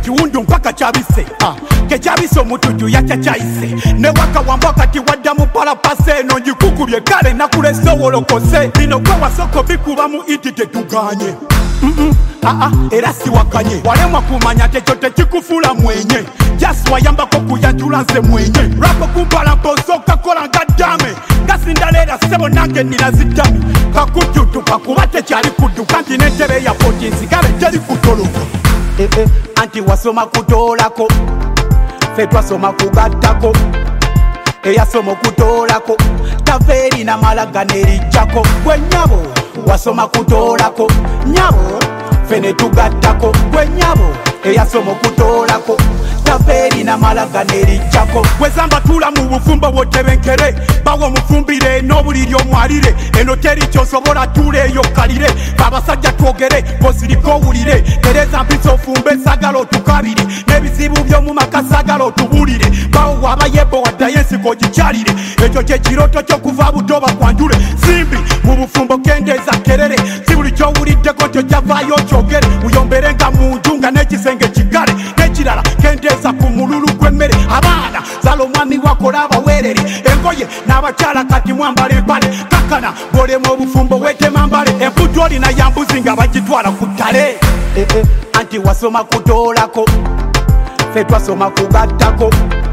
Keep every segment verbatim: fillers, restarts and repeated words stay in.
kiwundu mpaka kyabise ah. Kekyabise omutuju yakyakyayise ne waka wamba kati wadda mu palapase eno ngikukubye kale nakulese wolokose bino gwe wasoko bikuba mu iti tetuganye mm -mm. Ah ah, era siwakanye walemwa kumanya tekyo tekikufula mwenye just wayambako kuyanjula nze mwenye rapo kumpala mposoka kola ngadame ngasindalera sebo nange nina zitami kakujutu kakuba tekyali kudduka nti n'entebe ya fourteen nsigabe teri kutoloka eh, eh. Anti wasoma kutolako fe twasoma kugattako eyasoma okutolako taferi na malaga nerijjako gwe nyabo wasoma kutolako nyabo fene tugattako gwe nyabo eyasoma okutolako taferi na malaga nerijjako gwezamba tula mu bufumbo bwotebenkere bawo omufumbire n'obuliri omwalire eno teri kyosobola tula eyo kalire abasajja twogere bosiriko owulire tereza mpisa ofumbe sagala otukabire n'ebizibu by'omu maka sagala otubulire bawo wabayebo waddayo ensiko gikyalire ekyo kyekiroto ky'okuva buto bakwanjule simbi mu bufumbo kendeeza kerere si buli ky'owuliddeko ntyo kyavaayo kyogere uyomberenga mu nju nga n'ekisenge kigale n'ekirala kendeeza ku mululu gw'emmere abaana zala omwami wakola abaweerere engoye n'abakyala kati mwambala empale kakana bw'olema obufumbo weetema mbale emputu olina yambuzi nga bagitwala ku ttale eh, eh. Anti wasoma kutoolako fe twasoma kugattako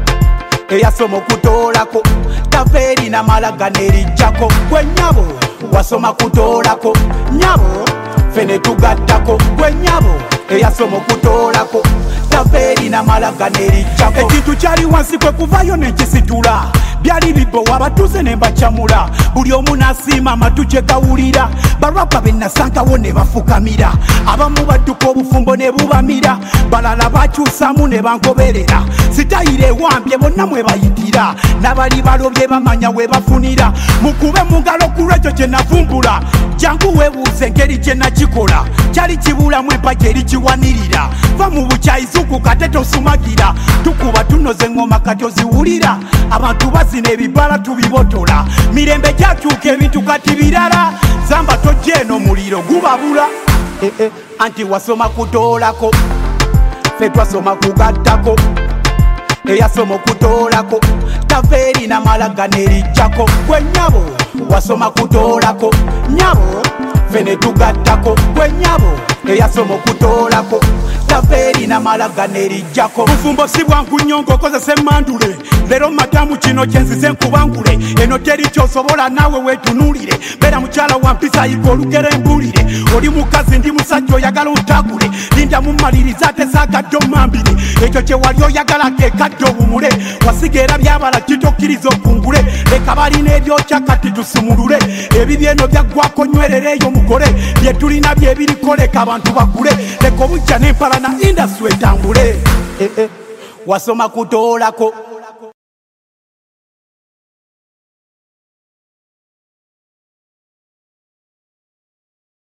eyasoma okutoolako taferi na malaga nerijjako gwe nyabo wasoma kutoolako nyabo fene tugattako gwe nyabo eyasoma okutoolako taferi na malaga nerijjako ekintu kyali wansi kwe kuvayo nekisitula byali bibbo wabatuze ne mbacamula buli omu n'asiima amatu gye gawulira balwapa be nasangawo ne bafukamira abamu badduka obufumbo ne bubamira balala bakyusaamu ne bangoberera sitayire ewambye bonna mwe bayitira n'abali balobye bamanya we bafunira mukube mu ngalo ku lwekyo kye navumbula jangu weebuuze engeri gye nakikola kyali kibulamu empagi eri kiwanirira va mu bukyayizuku kate tosumagira tukuba tunoze engoma kati oziwulira abantu bazina ebibala tubibotola mirembe gyakyuka ebintu kati birala zamba tojja eno muliro gubabula eh, eh. Anti wasoma kutoolako fe twasoma kugattako eyasoma okutoolako taferi na malaga nerijjako gwe nyabo wasoma kutoolako nyabo fene tugattako gwe nyabo eyasoma okutoolako taferi na malaga nerijjako bufumbo si bwangu nnyo ng'okozesa emmandule leero matamu kino kyenzize nkubangule eno teri kyosobola naawe weetunuulire beera mukyala wa mpisa yiga olugero embulire oli mukazi ndi musajja oyagala ontagule linda mumaliriza ate saagadde omambiri ekyo kye wali oyagala keekadde obumule wasiga era byabala kitokkiriza okungule leka balina ebyokya kati tusumulule ebibyo eno byaggwako nywerera eyo mugole bye tulina bye birikoleka abantu bagule leka obujja n'empala na indasitule etambule eh, eh. Wasoma kutoolako